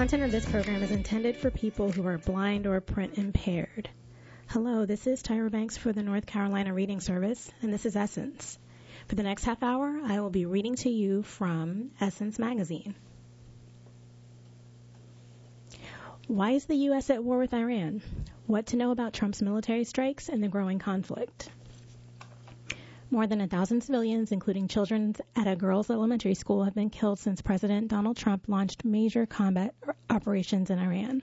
content of this program is intended for people who are blind or print impaired. Hello, this is Tyra Banks for the North Carolina Reading Service, and this is Essence. For the next half hour, I will be reading to you from Essence Magazine. Why is the U.S. at war with Iran? What to know about Trump's military strikes and the growing conflict. More than 1,000 civilians, including children at a girls' elementary school, have been killed since President Donald Trump launched major combat operations in Iran.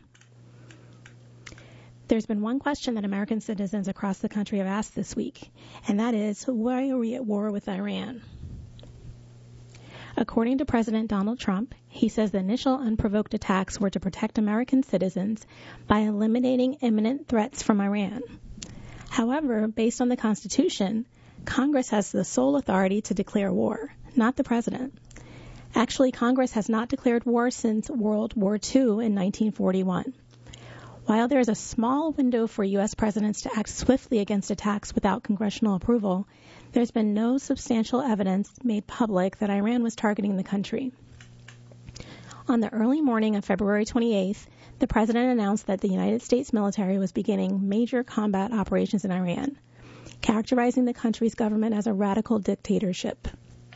There's been one question that American citizens across the country have asked this week, and that is, why are we at war with Iran? According to President Donald Trump, he says the initial unprovoked attacks were to protect American citizens by eliminating imminent threats from Iran. However, based on the Constitution, Congress has the sole authority to declare war, not the president. Actually, Congress has not declared war since World War II in 1941. While there is a small window for U.S. presidents to act swiftly against attacks without congressional approval, there's been no substantial evidence made public that Iran was targeting the country. On the early morning of February 28th, the president announced that the United States military was beginning major combat operations in Iran, characterizing the country's government as a radical dictatorship.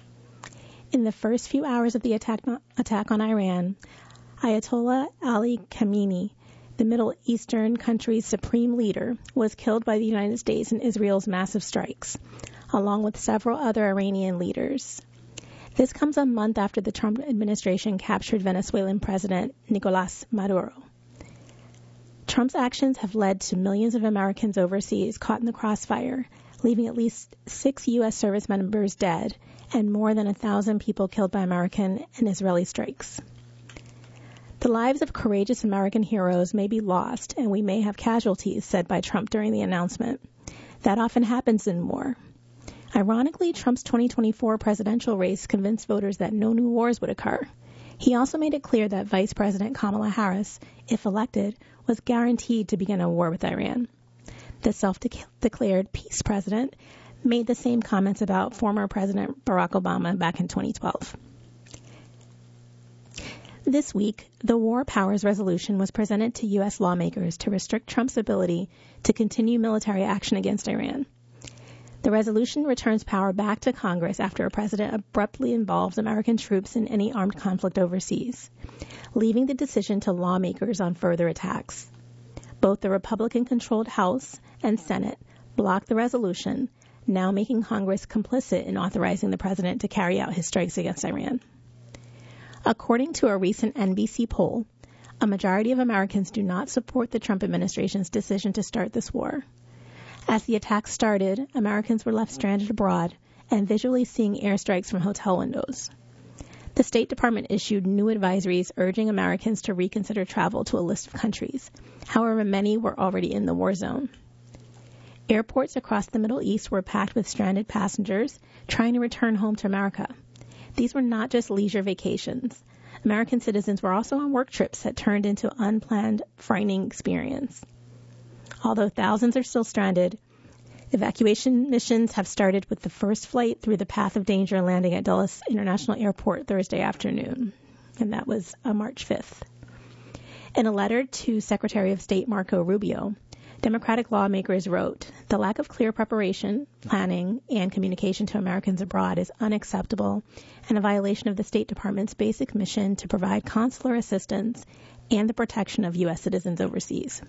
In the first few hours of the attack on Iran, Ayatollah Ali Khamenei, the Middle Eastern country's supreme leader, was killed by the United States in Israel's massive strikes, along with several other Iranian leaders. This comes a month after the Trump administration captured Venezuelan President Nicolas Maduro. Trump's actions have led to millions of Americans overseas caught in the crossfire, leaving at least 6 U.S. service members dead and more than 1,000 people killed by American and Israeli strikes. The lives of courageous American heroes may be lost, and we may have casualties, said by Trump during the announcement. That often happens in war. Ironically, Trump's 2024 presidential race convinced voters that no new wars would occur. He also made it clear that Vice President Kamala Harris, if elected, was guaranteed to begin a war with Iran. The self-declared peace president made the same comments about former President Barack Obama back in 2012. This week, the War Powers Resolution was presented to U.S. lawmakers to restrict Trump's ability to continue military action against Iran. The resolution returns power back to Congress after a president abruptly involves American troops in any armed conflict overseas, leaving the decision to lawmakers on further attacks. Both the Republican-controlled House and Senate blocked the resolution, now making Congress complicit in authorizing the president to carry out his strikes against Iran. According to a recent NBC poll, a majority of Americans do not support the Trump administration's decision to start this war. As the attacks started, Americans were left stranded abroad and visually seeing airstrikes from hotel windows. The State Department issued new advisories urging Americans to reconsider travel to a list of countries. However, many were already in the war zone. Airports across the Middle East were packed with stranded passengers trying to return home to America. These were not just leisure vacations. American citizens were also on work trips that turned into unplanned, frightening experience. Although thousands are still stranded, evacuation missions have started with the first flight through the path of danger landing at Dulles International Airport Thursday afternoon, and that was March 5th. In a letter to Secretary of State Marco Rubio, Democratic lawmakers wrote, "The lack of clear preparation, planning, and communication to Americans abroad is unacceptable and a violation of the State Department's basic mission to provide consular assistance and the protection of U.S. citizens overseas."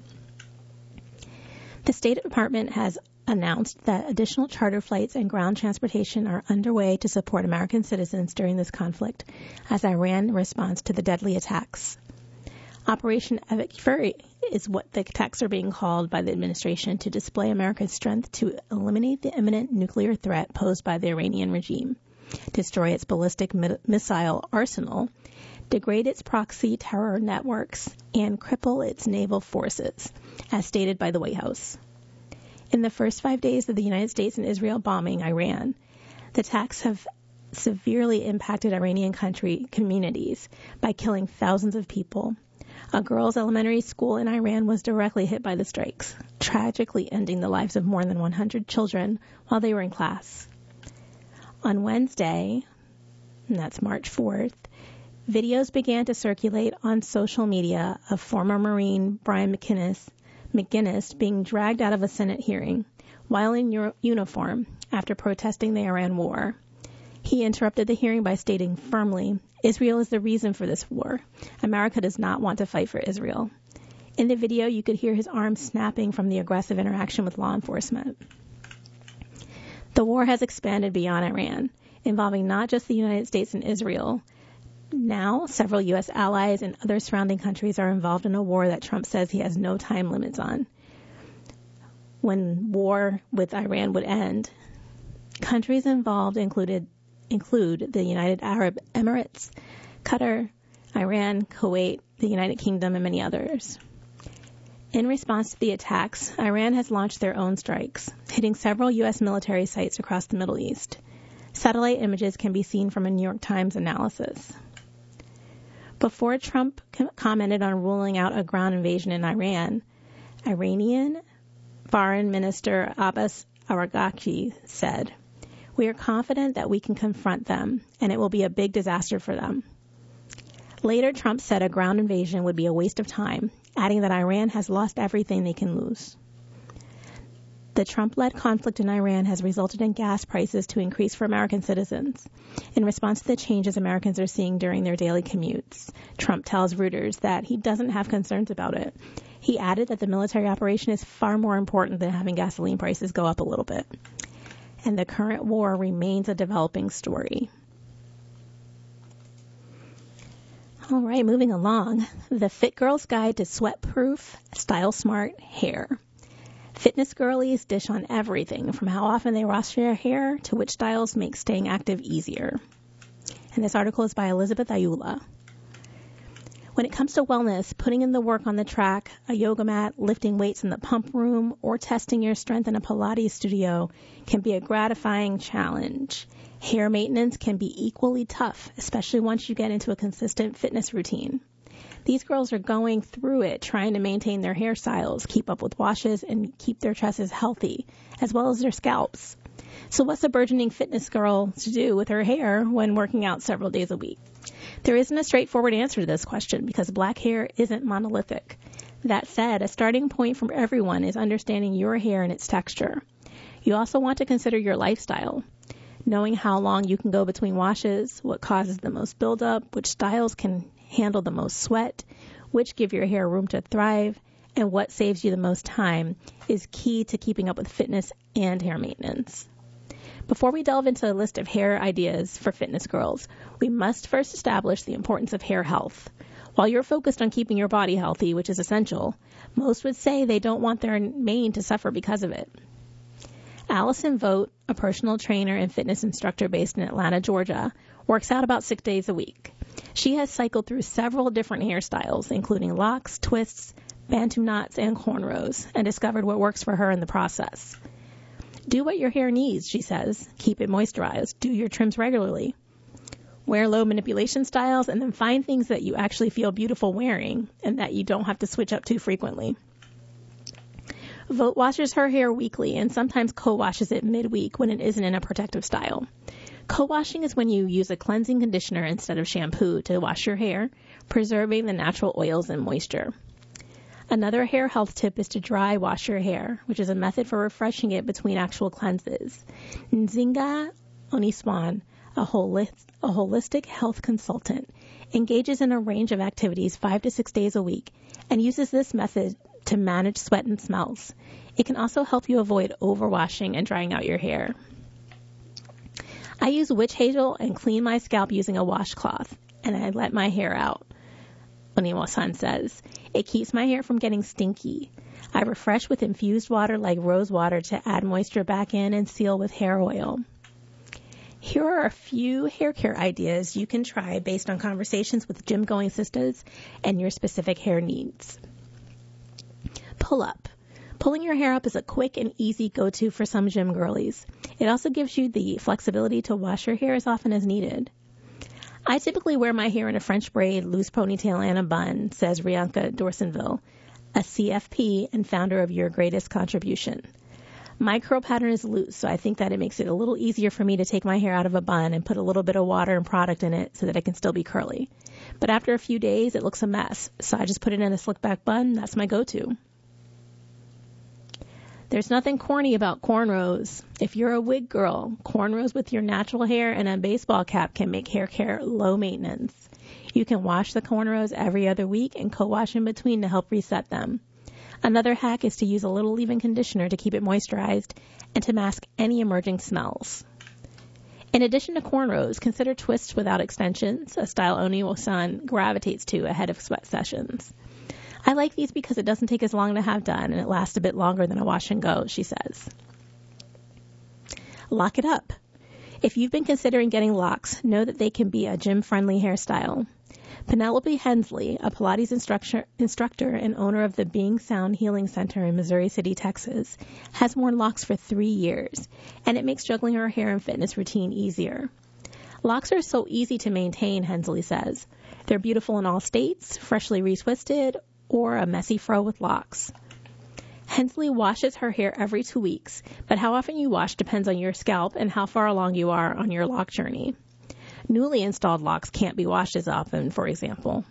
The State Department has announced that additional charter flights and ground transportation are underway to support American citizens during this conflict as Iran responds to the deadly attacks. Operation Epic Fury is what the attacks are being called by the administration to display America's strength to eliminate the imminent nuclear threat posed by the Iranian regime, destroy its ballistic missile arsenal, degrade its proxy terror networks, and cripple its naval forces, as stated by the White House. In the first 5 days of the United States and Israel bombing Iran, the attacks have severely impacted Iranian communities by killing thousands of people. A girls' elementary school in Iran was directly hit by the strikes, tragically ending the lives of more than 100 children while they were in class. On Wednesday, and that's March 4th, Videos began to circulate on social media of former Marine Brian McGinnis being dragged out of a Senate hearing while in uniform after protesting the Iran war. He interrupted the hearing by stating firmly, "Israel is the reason for this war. America does not want to fight for Israel." In the video, you could hear his arms snapping from the aggressive interaction with law enforcement. The war has expanded beyond Iran, involving not just the United States and Israel. Now, several U.S. allies and other surrounding countries are involved in a war that Trump says he has no time limits on. When war with Iran would end, countries involved include the United Arab Emirates, Qatar, Iran, Kuwait, the United Kingdom, and many others. In response to the attacks, Iran has launched their own strikes, hitting several U.S. military sites across the Middle East. Satellite images can be seen from a New York Times analysis. Before Trump commented on ruling out a ground invasion in Iran, Iranian Foreign Minister Abbas Araghchi said, "We are confident that we can confront them, and it will be a big disaster for them." Later, Trump said a ground invasion would be a waste of time, adding that Iran has lost everything they can lose. The Trump-led conflict in Iran has resulted in gas prices to increase for American citizens. In response to the changes Americans are seeing during their daily commutes, Trump tells Reuters that he doesn't have concerns about it. He added that the military operation is far more important than having gasoline prices go up a little bit. And the current war remains a developing story. All right, moving along. The Fit Girl's Guide to Sweat-Proof, Style-Smart Hair. Fitness girlies dish on everything from how often they wash their hair to which styles make staying active easier. And this article is by Elizabeth Ayula. When it comes to wellness, putting in the work on the track, a yoga mat, lifting weights in the pump room, or testing your strength in a Pilates studio can be a gratifying challenge. Hair maintenance can be equally tough, especially once you get into a consistent fitness routine. These girls are going through it, trying to maintain their hairstyles, keep up with washes, and keep their tresses healthy, as well as their scalps. So what's a burgeoning fitness girl to do with her hair when working out several days a week? There isn't a straightforward answer to this question because black hair isn't monolithic. That said, a starting point for everyone is understanding your hair and its texture. You also want to consider your lifestyle. Knowing how long you can go between washes, what causes the most buildup, which styles can handle the most sweat, which give your hair room to thrive, and what saves you the most time is key to keeping up with fitness and hair maintenance. Before we delve into a list of hair ideas for fitness girls, we must first establish the importance of hair health. While you're focused on keeping your body healthy, which is essential, most would say they don't want their mane to suffer because of it. Allison Vogt, a personal trainer and fitness instructor based in Atlanta, Georgia, works out about 6 days a week. She has cycled through several different hairstyles, including locks, twists, bantu knots, and cornrows, and discovered what works for her in the process. Do what your hair needs, she says. Keep it moisturized. Do your trims regularly. Wear low manipulation styles, and then find things that you actually feel beautiful wearing and that you don't have to switch up too frequently. Vogt washes her hair weekly and sometimes co-washes it midweek when it isn't in a protective style. Co-washing is when you use a cleansing conditioner instead of shampoo to wash your hair, preserving the natural oils and moisture. Another hair health tip is to dry wash your hair, which is a method for refreshing it between actual cleanses. Nzinga Oniswan, a holistic health consultant, engages in a range of activities 5 to 6 days a week and uses this method to manage sweat and smells. It can also help you avoid overwashing and drying out your hair. I use witch hazel and clean my scalp using a washcloth, and I let my hair out, Oniwa-san says. It keeps my hair from getting stinky. I refresh with infused water like rose water to add moisture back in and seal with hair oil. Here are a few hair care ideas you can try based on conversations with gym-going sisters and your specific hair needs. Pull up. Pulling your hair up is a quick and easy go-to for some gym girlies. It also gives you the flexibility to wash your hair as often as needed. I typically wear my hair in a French braid, loose ponytail, and a bun, says Rianka Dorsenville, a CFP and founder of Your Greatest Contribution. My curl pattern is loose, so I think that it makes it a little easier for me to take my hair out of a bun and put a little bit of water and product in it so that it can still be curly. But after a few days, it looks a mess, so I just put it in a slick back bun. That's my go-to. There's nothing corny about cornrows. If you're a wig girl, cornrows with your natural hair and a baseball cap can make hair care low maintenance. You can wash the cornrows every other week and co-wash in between to help reset them. Another hack is to use a little leave-in conditioner to keep it moisturized and to mask any emerging smells. In addition to cornrows, consider twists without extensions, a style Oni-san gravitates to ahead of sweat sessions. I like these because it doesn't take as long to have done and it lasts a bit longer than a wash and go, she says. Lock it up. If you've been considering getting locks, know that they can be a gym-friendly hairstyle. Penelope Hensley, a Pilates instructor and owner of the Being Sound Healing Center in Missouri City, Texas, has worn locks for 3 years, and it makes juggling her hair and fitness routine easier. Locks are so easy to maintain, Hensley says. They're beautiful in all states, freshly retwisted, or a messy fro with locks. Hensley washes her hair every 2 weeks, but how often you wash depends on your scalp and how far along you are on your lock journey. Newly installed locks can't be washed as often, for example.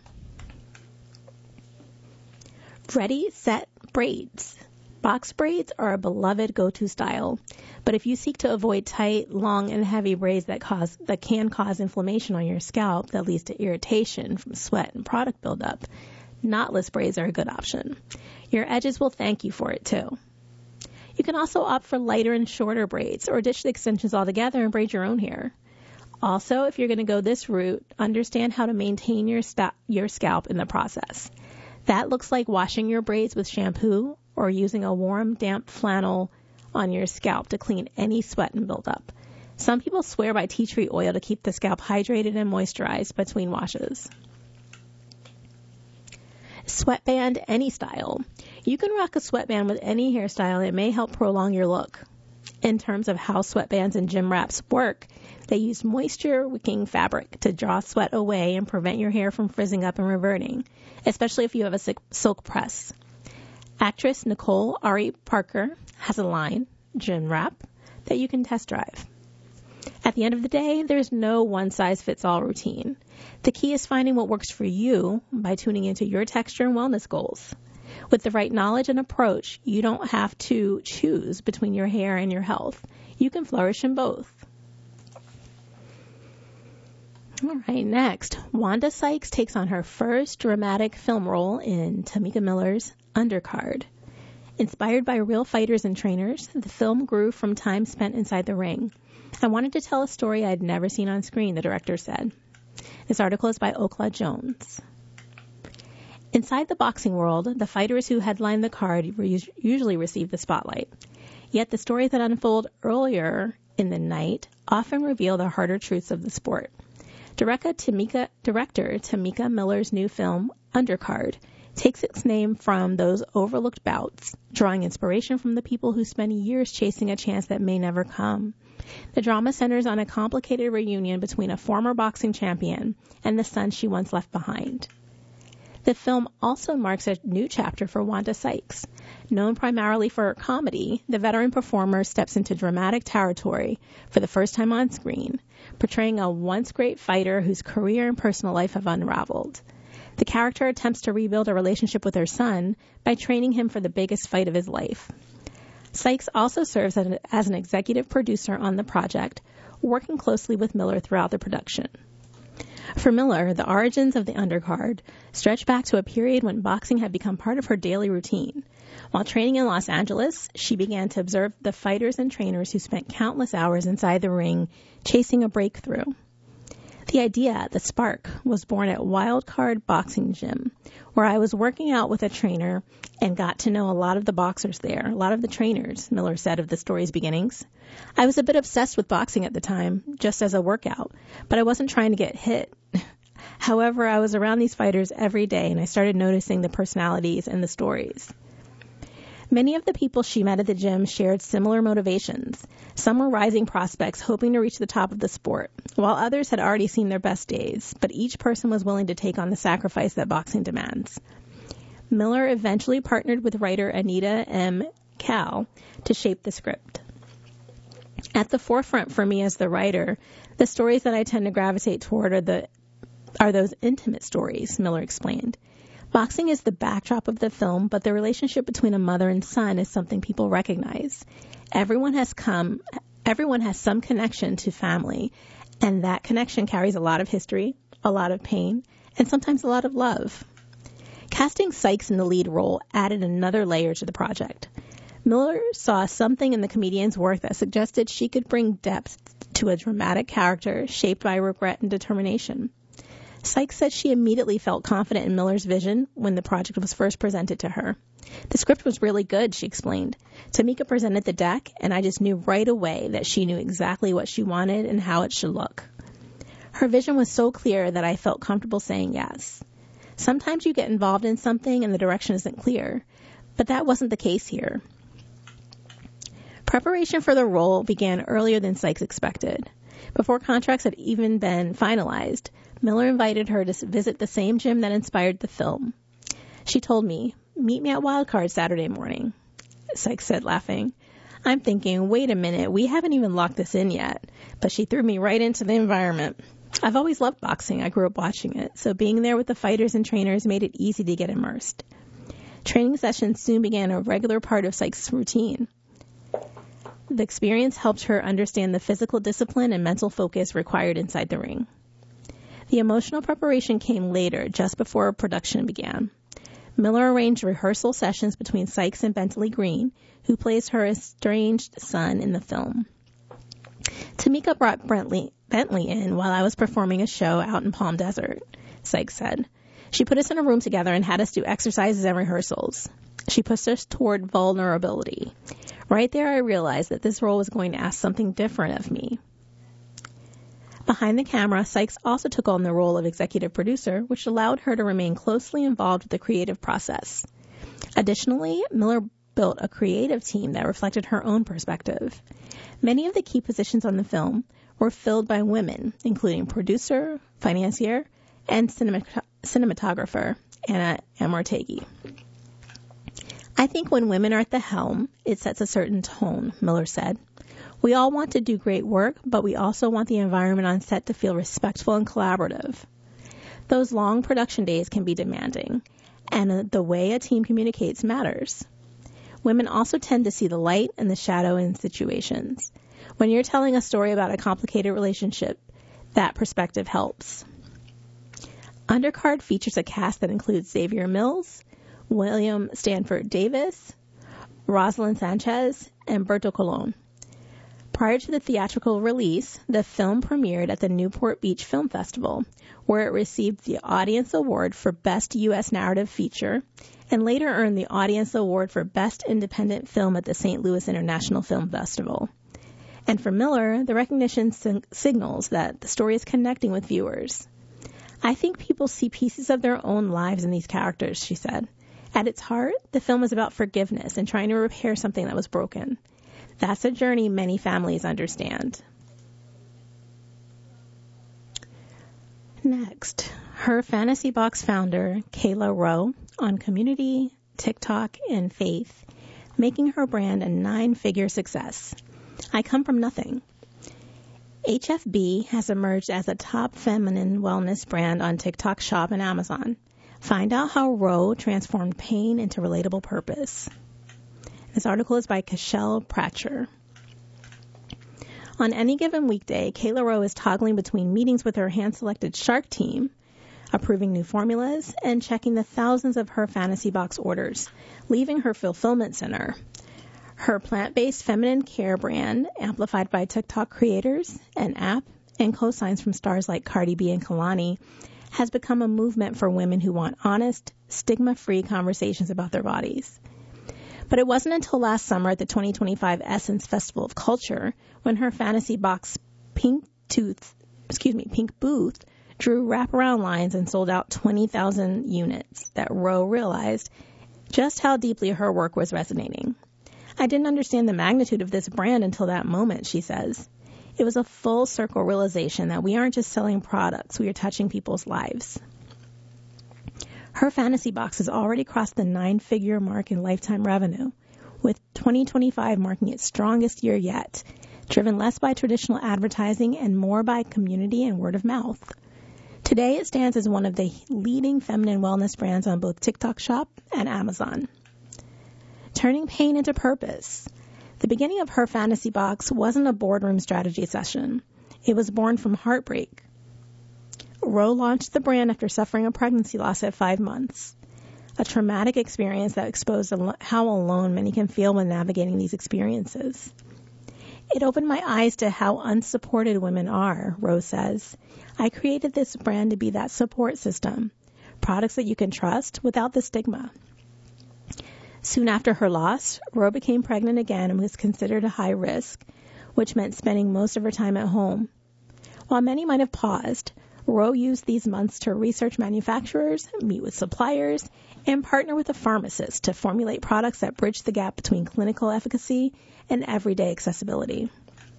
Ready, set, braids. Box braids are a beloved go-to style, but if you seek to avoid tight, long, and heavy braids that can cause inflammation on your scalp that leads to irritation from sweat and product buildup, knotless braids are a good option. Your edges will thank you for it too. You can also opt for lighter and shorter braids or ditch the extensions altogether and braid your own hair. Also, if you're going to go this route, understand how to maintain your scalp in the process. That looks like washing your braids with shampoo or using a warm, damp flannel on your scalp to clean any sweat and buildup. Some people swear by tea tree oil to keep the scalp hydrated and moisturized between washes. Sweatband any style. You can rock a sweatband with any hairstyle and it may help prolong your look. In terms of how sweatbands and gym wraps work, they use moisture-wicking fabric to draw sweat away and prevent your hair from frizzing up and reverting, especially if you have a silk press. Actress Nicole Ari Parker has a line, Gym Wrap, that you can test drive. At the end of the day, there's no one-size-fits-all routine. The key is finding what works for you by tuning into your texture and wellness goals. With the right knowledge and approach, you don't have to choose between your hair and your health. You can flourish in both. All right, next, Wanda Sykes takes on her first dramatic film role in Tamika Miller's Undercard. Inspired by real fighters and trainers, the film grew from time spent inside the ring. I wanted to tell a story I'd never seen on screen, the director said. This article is by Okla Jones. Inside the boxing world, the fighters who headline the card usually receive the spotlight. Yet the stories that unfold earlier in the night often reveal the harder truths of the sport. Director Tamika Miller's new film, Undercard, takes its name from those overlooked bouts, drawing inspiration from the people who spend years chasing a chance that may never come. The drama centers on a complicated reunion between a former boxing champion and the son she once left behind. The film also marks a new chapter for Wanda Sykes. Known primarily for her comedy, the veteran performer steps into dramatic territory for the first time on screen, portraying a once great fighter whose career and personal life have unraveled. The character attempts to rebuild a relationship with her son by training him for the biggest fight of his life. Sykes also serves as an executive producer on the project, working closely with Miller throughout the production. For Miller, the origins of the Undercard stretch back to a period when boxing had become part of her daily routine. While training in Los Angeles, she began to observe the fighters and trainers who spent countless hours inside the ring chasing a breakthrough. The idea, the spark, was born at Wildcard Boxing Gym, where I was working out with a trainer and got to know a lot of the boxers there, a lot of the trainers, Miller said of the story's beginnings. I was a bit obsessed with boxing at the time, just as a workout, but I wasn't trying to get hit. However, I was around these fighters every day and I started noticing the personalities and the stories. Many of the people she met at the gym shared similar motivations. Some were rising prospects hoping to reach the top of the sport, while others had already seen their best days, but each person was willing to take on the sacrifice that boxing demands. Miller eventually partnered with writer Anita M. Cal to shape the script. At the forefront for me as the writer, the stories that I tend to gravitate toward are those intimate stories, Miller explained. Boxing is the backdrop of the film, but the relationship between a mother and son is something people recognize. Everyone has some connection to family, and that connection carries a lot of history, a lot of pain, and sometimes a lot of love. Casting Sykes in the lead role added another layer to the project. Miller saw something in the comedian's work that suggested she could bring depth to a dramatic character shaped by regret and determination. Sykes said she immediately felt confident in Miller's vision when the project was first presented to her. The script was really good, she explained. Tamika presented the deck, and I just knew right away that she knew exactly what she wanted and how it should look. Her vision was so clear that I felt comfortable saying yes. Sometimes you get involved in something and the direction isn't clear, but that wasn't the case here. Preparation for the role began earlier than Sykes expected. Before contracts had even been finalized, Miller invited her to visit the same gym that inspired the film. She told me, "Meet me at Wildcard Saturday morning," Sykes said, laughing. I'm thinking, wait a minute, we haven't even locked this in yet. But she threw me right into the environment. I've always loved boxing. I grew up watching it, so being there with the fighters and trainers made it easy to get immersed. Training sessions soon began a regular part of Sykes' routine. The experience helped her understand the physical discipline and mental focus required inside the ring. The emotional preparation came later, just before production began. Miller arranged rehearsal sessions between Sykes and Bentley Green, who plays her estranged son in the film. Tamika brought Bentley in while I was performing a show out in Palm Desert, Sykes said. She put us in a room together and had us do exercises and rehearsals. She pushed us toward vulnerability. Right there, I realized that this role was going to ask something different of me. Behind the camera, Sykes also took on the role of executive producer, which allowed her to remain closely involved with the creative process. Additionally, Miller built a creative team that reflected her own perspective. Many of the key positions on the film were filled by women, including producer, financier, and cinematographer, Anna Amortegui. I think when women are at the helm, it sets a certain tone, Miller said. We all want to do great work, but we also want the environment on set to feel respectful and collaborative. Those long production days can be demanding, and the way a team communicates matters. Women also tend to see the light and the shadow in situations. When you're telling a story about a complicated relationship, that perspective helps. Undercard features a cast that includes Xavier Mills, William Stanford Davis, Rosalind Sanchez, and Berto Colon. Prior to the theatrical release, the film premiered at the Newport Beach Film Festival, where it received the Audience Award for Best U.S. Narrative Feature, and later earned the Audience Award for Best Independent Film at the St. Louis International Film Festival. And for Miller, the recognition signals that the story is connecting with viewers. I think people see pieces of their own lives in these characters, she said. At its heart, the film is about forgiveness and trying to repair something that was broken. That's a journey many families understand. Next, her Fantasy Box founder, Kayla Rowe, on Community, TikTok, and Faith, making her brand a 9-figure success. I come from nothing. HFB has emerged as a top feminine wellness brand on TikTok Shop and Amazon. Find out how Rowe transformed pain into relatable purpose. This article is by Cashel Pratcher. On any given weekday, Kayla Rowe is toggling between meetings with her hand-selected Shark team, approving new formulas, and checking the thousands of her Fantasy Box orders, leaving her fulfillment center. Her plant-based feminine care brand, amplified by TikTok creators, an app, and cosigns from stars like Cardi B and Kalani, has become a movement for women who want honest, stigma-free conversations about their bodies. But it wasn't until last summer at the 2025 Essence Festival of Culture when her Fantasy Box pink booth drew wraparound lines and sold out 20,000 units that Rowe realized just how deeply her work was resonating. I didn't understand the magnitude of this brand until that moment, she says. It was a full circle realization that we aren't just selling products, we are touching people's lives. Her Fantasy Box has already crossed the 9-figure mark in lifetime revenue, with 2025 marking its strongest year yet, driven less by traditional advertising and more by community and word of mouth. Today, it stands as one of the leading feminine wellness brands on both TikTok Shop and Amazon. Turning pain into purpose. The beginning of Her Fantasy Box wasn't a boardroom strategy session. It was born from heartbreak. Ro launched the brand after suffering a pregnancy loss at 5 months, a traumatic experience that exposed how alone many can feel when navigating these experiences. It opened my eyes to how unsupported women are, Ro says. I created this brand to be that support system, products that you can trust without the stigma. Soon after her loss, Ro became pregnant again and was considered a high risk, which meant spending most of her time at home. While many might have paused, Ro used these months to research manufacturers, meet with suppliers, and partner with a pharmacist to formulate products that bridge the gap between clinical efficacy and everyday accessibility.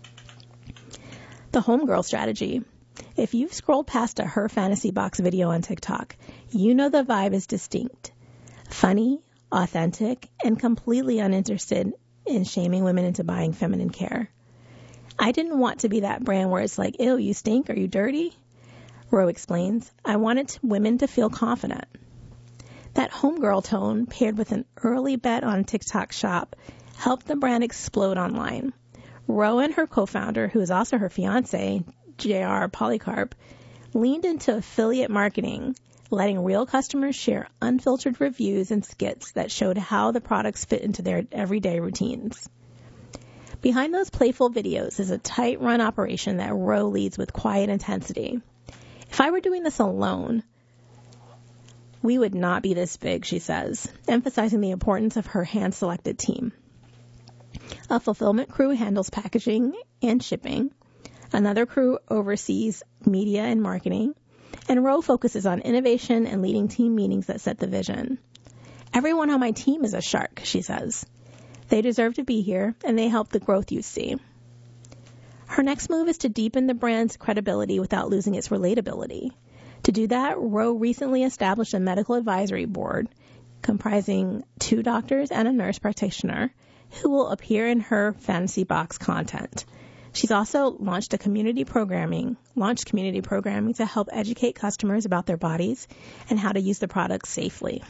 The homegirl strategy. If you've scrolled past a Her Fantasy Box video on TikTok, you know the vibe is distinct. Funny, authentic, and completely uninterested in shaming women into buying feminine care. I didn't want to be that brand where it's like, ew, you stink, are you dirty? Ro explains, I wanted women to feel confident. That homegirl tone, paired with an early bet on TikTok Shop, helped the brand explode online. Ro and her co-founder, who is also her fiancé, J.R. Polycarp, leaned into affiliate marketing, letting real customers share unfiltered reviews and skits that showed how the products fit into their everyday routines. Behind those playful videos is a tight-run operation that Ro leads with quiet intensity. If I were doing this alone, we would not be this big, she says, emphasizing the importance of her hand-selected team. A fulfillment crew handles packaging and shipping. Another crew oversees media and marketing. And Ro focuses on innovation and leading team meetings that set the vision. Everyone on my team is a shark, she says. They deserve to be here, and they help the growth you see. Her next move is to deepen the brand's credibility without losing its relatability. To do that, Ro recently established a medical advisory board comprising 2 doctors and a nurse practitioner who will appear in Her Fantasy Box content. She's also launched community programming to help educate customers about their bodies and how to use the products safely.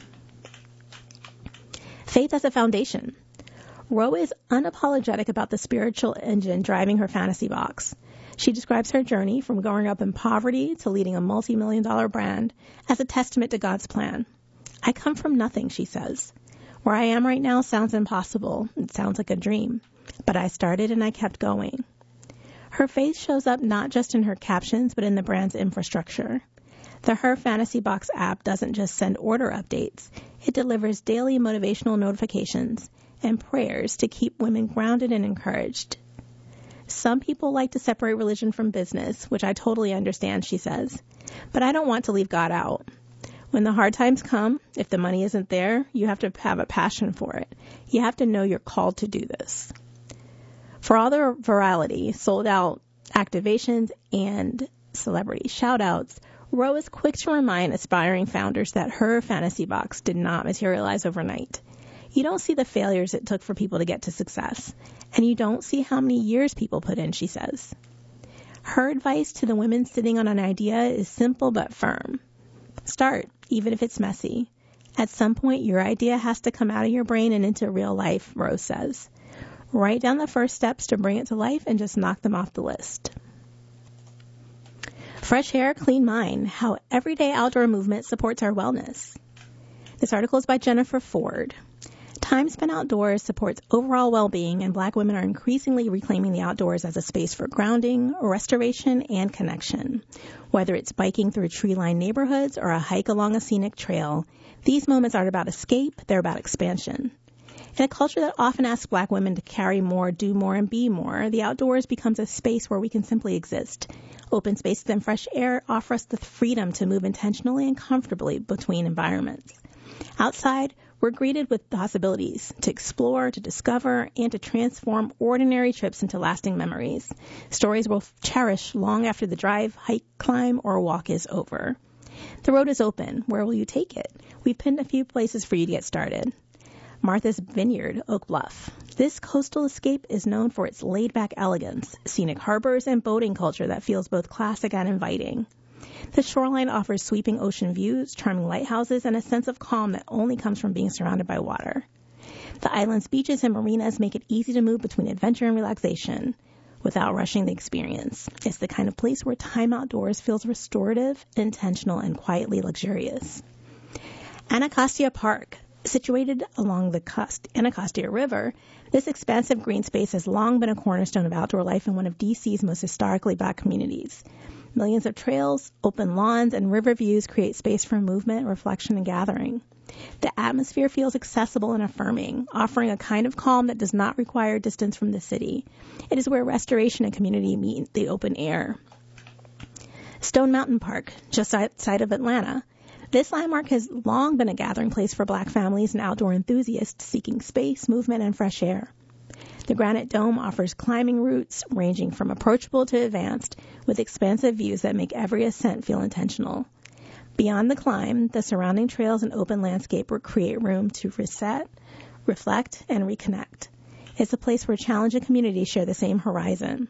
Faith as a foundation. Ro is unapologetic about the spiritual engine driving Her Fantasy Box. She describes her journey from growing up in poverty to leading a multi-million-dollar brand as a testament to God's plan. I come from nothing, she says. Where I am right now sounds impossible. It sounds like a dream. But I started and I kept going. Her faith shows up not just in her captions, but in the brand's infrastructure. The Her Fantasy Box app doesn't just send order updates. It delivers daily motivational notifications and prayers to keep women grounded and encouraged. Some people like to separate religion from business, which I totally understand, she says. But I don't want to leave God out. When the hard times come, if the money isn't there, you have to have a passion for it. You have to know you're called to do this. For all their virality, sold-out activations, and celebrity shout-outs, Ro is quick to remind aspiring founders that Her Fantasy Box did not materialize overnight. You don't see the failures it took for people to get to success, and you don't see how many years people put in, she says. Her advice to the women sitting on an idea is simple but firm. Start, even if it's messy. At some point, your idea has to come out of your brain and into real life, Ro says. Write down the first steps to bring it to life and just knock them off the list. Fresh Hair, Clean Mind, How Everyday Outdoor Movement Supports Our Wellness. This article is by Jennifer Ford. Time spent outdoors supports overall well-being, and Black women are increasingly reclaiming the outdoors as a space for grounding, restoration, and connection. Whether it's biking through tree-lined neighborhoods or a hike along a scenic trail, these moments aren't about escape, they're about expansion. In a culture that often asks Black women to carry more, do more, and be more, the outdoors becomes a space where we can simply exist. Open spaces and fresh air offer us the freedom to move intentionally and comfortably between environments. Outside, we're greeted with possibilities to explore, to discover, and to transform ordinary trips into lasting memories. Stories we'll cherish long after the drive, hike, climb, or walk is over. The road is open. Where will you take it? We've pinned a few places for you to get started. Martha's Vineyard, Oak Bluff. This coastal escape is known for its laid-back elegance, scenic harbors, and boating culture that feels both classic and inviting. The shoreline offers sweeping ocean views, charming lighthouses, and a sense of calm that only comes from being surrounded by water. The island's beaches and marinas make it easy to move between adventure and relaxation without rushing the experience. It's the kind of place where time outdoors feels restorative, intentional, and quietly luxurious. Anacostia Park. Situated along the Anacostia River, this expansive green space has long been a cornerstone of outdoor life in one of D.C.'s most historically Black communities. Millions of trails, open lawns, and river views create space for movement, reflection, and gathering. The atmosphere feels accessible and affirming, offering a kind of calm that does not require distance from the city. It is where restoration and community meet in the open air. Stone Mountain Park, just outside of Atlanta. This landmark has long been a gathering place for Black families and outdoor enthusiasts seeking space, movement, and fresh air. The Granite Dome offers climbing routes ranging from approachable to advanced, with expansive views that make every ascent feel intentional. Beyond the climb, the surrounding trails and open landscape create room to reset, reflect, and reconnect. It's a place where challenge and community share the same horizon.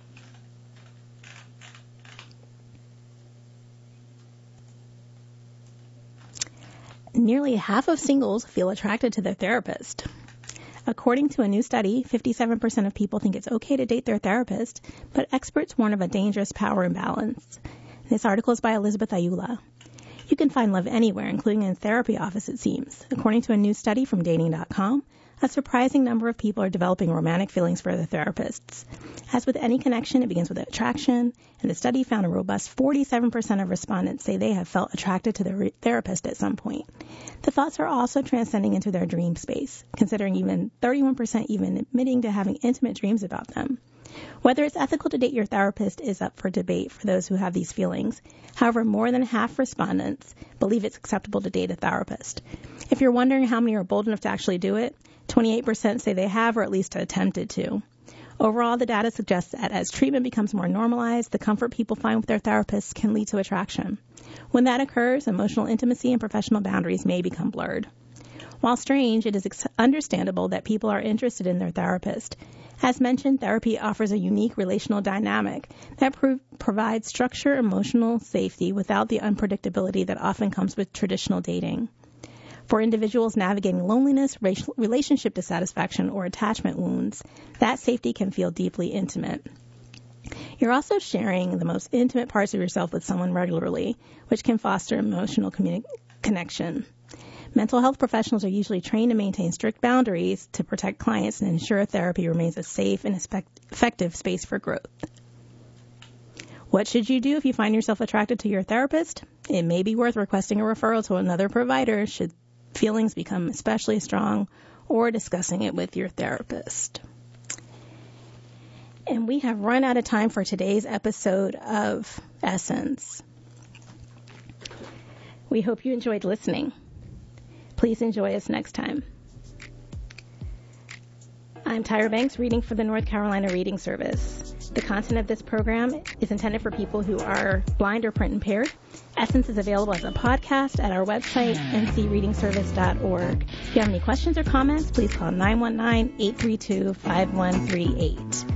Nearly half of singles feel attracted to their therapist. According to a new study, 57% of people think it's okay to date their therapist, but experts warn of a dangerous power imbalance. This article is by Elizabeth Ayula. You can find love anywhere, including in a therapy office, it seems. According to a new study from Dating.com, a surprising number of people are developing romantic feelings for their therapists. As with any connection, it begins with attraction, and the study found a robust 47% of respondents say they have felt attracted to their therapist at some point. The thoughts are also transcending into their dream space, considering even 31% even admitting to having intimate dreams about them. Whether it's ethical to date your therapist is up for debate for those who have these feelings. However, more than half respondents believe it's acceptable to date a therapist. If you're wondering how many are bold enough to actually do it, 28% say they have or at least attempted to. Overall, the data suggests that as treatment becomes more normalized, the comfort people find with their therapists can lead to attraction. When that occurs, emotional intimacy and professional boundaries may become blurred. While strange, it is understandable that people are interested in their therapist. As mentioned, therapy offers a unique relational dynamic that provides structure, emotional safety without the unpredictability that often comes with traditional dating. For individuals navigating loneliness, relationship dissatisfaction, or attachment wounds, that safety can feel deeply intimate. You're also sharing the most intimate parts of yourself with someone regularly, which can foster emotional connection. Mental health professionals are usually trained to maintain strict boundaries to protect clients and ensure therapy remains a safe and effective space for growth. What should you do if you find yourself attracted to your therapist? It may be worth requesting a referral to another provider should feelings become especially strong, or discussing it with your therapist. And we have run out of time for today's episode of Essence. We hope you enjoyed listening. Please enjoy us next time. I'm Tyra Banks, reading for the North Carolina Reading Service. The content of this program is intended for people who are blind or print impaired. Essence is available as a podcast at our website, ncreadingservice.org. If you have any questions or comments, please call 919-832-5138.